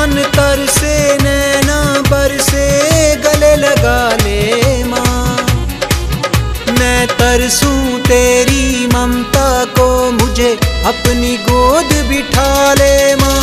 मन तरसे नैना बरसे गले लगा ले माँ। मैं तरसूं तेरी ममता को मुझे अपनी गोद बिठा ले माँ।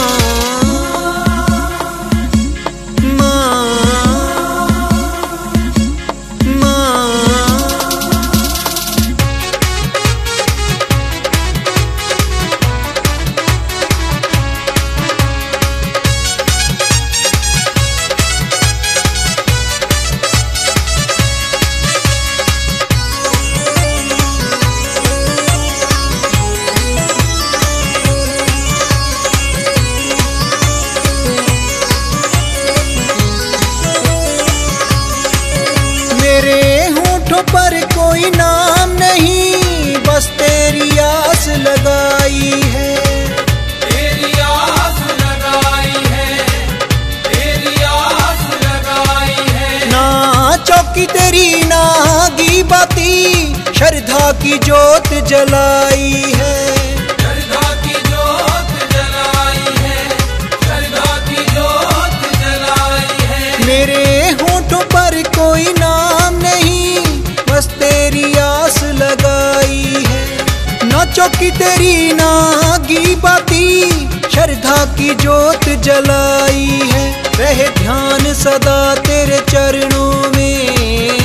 पर कोई नाम नहीं, बस तेरी आस लगाई है। तेरी आस लगाई है, तेरी आस लगाई है। ना चौकी तेरी ना गी बाती, श्रद्धा की जोत जलाई है। श्रद्धा की जोत जलाई है, श्रद्धा की जोत जलाई है। मेरे होठों पर कोई नाम नहीं, बस तेरी आस लगाई है। ना चौकी तेरी ना गी बाती, श्रद्धा की जोत जलाई है। रहे ध्यान सदा तेरे चरणों में,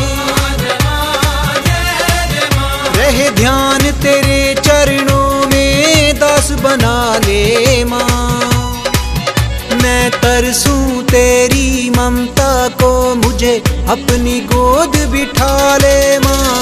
रहे ध्यान तेरे चरणों में, दास बना ले माँ। मैं तरसूं तेरी ममता को मुझे अपनी गोद बिठा ले माँ।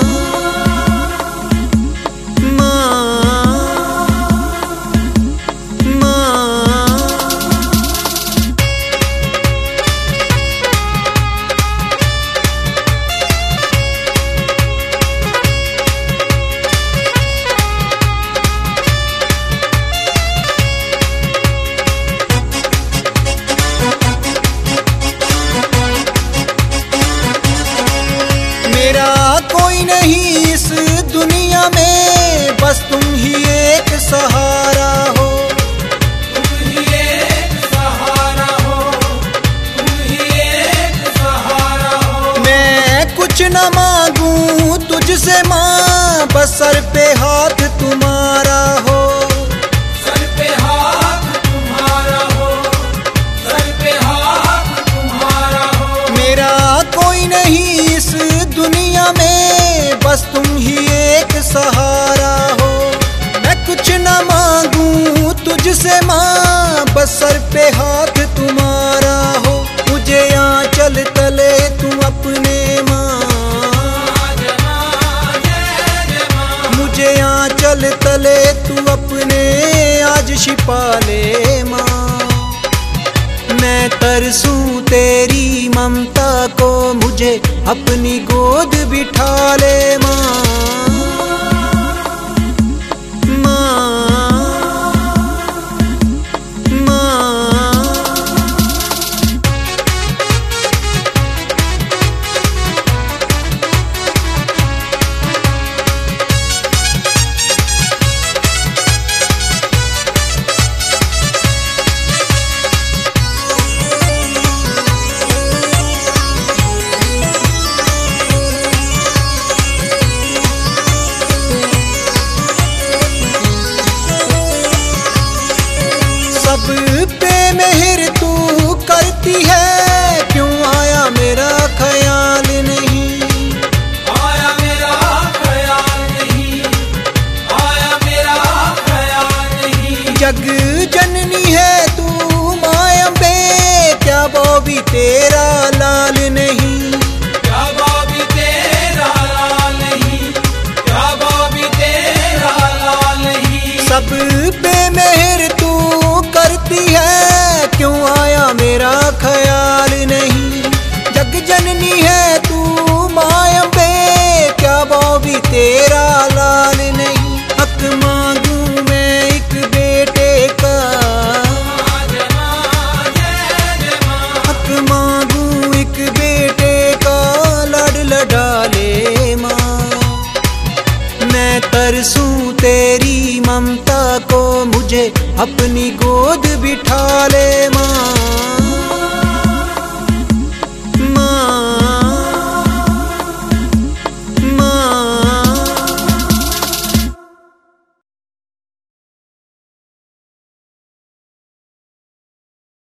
मेरा कोई नहीं इस दुनिया में, बस तुम ही एक सहारा हो। तुम ही एक सहारा हो, तुम ही एक सहारा हो। मैं कुछ न मांगूं तुझसे माँ, बस सर पे हाथ तुम्हारा हो। सर पे हाथ तुम्हारा हो, सर पे हाथ तुम्हारा हो। मेरा कोई नहीं इस दुनिया में, बस तुम ही एक सहारा हो। मैं कुछ न मांगूं तुझसे माँ, बस सर पे हाथ तुम्हारा हो। मुझे आंचल तले तू अपने माँ, मुझे आंचल तले तू अपने आज छिपा ले माँ। मैं तरसूं तेरी ममता को मुझे अपनी गोद बिठा ले माँ। सब पे मेहर तू करती है, क्यों आया मेरा ख्याल नहीं। आया मेरा ख्याल नहीं, आया मेरा ख्याल नहीं। जग जननी है तू माया बे, क्या वो भी तेरा लाल नहीं। क्या बाबी तेरा लाल नहीं, क्या बाबी तेरा लाल नहीं। सब पे मेहर तू करती है, क्यों आया मेरा ख्याल नहीं। जग जननी है तू माया बे, क्या वो भी तेरा लाल नहीं। हक मांगू मैं एक बेटे का, हक मांगू एक बेटे का, लड़ लड़ा ले माँ। मैं तरसूं तेरी ममता को मुझे अपनी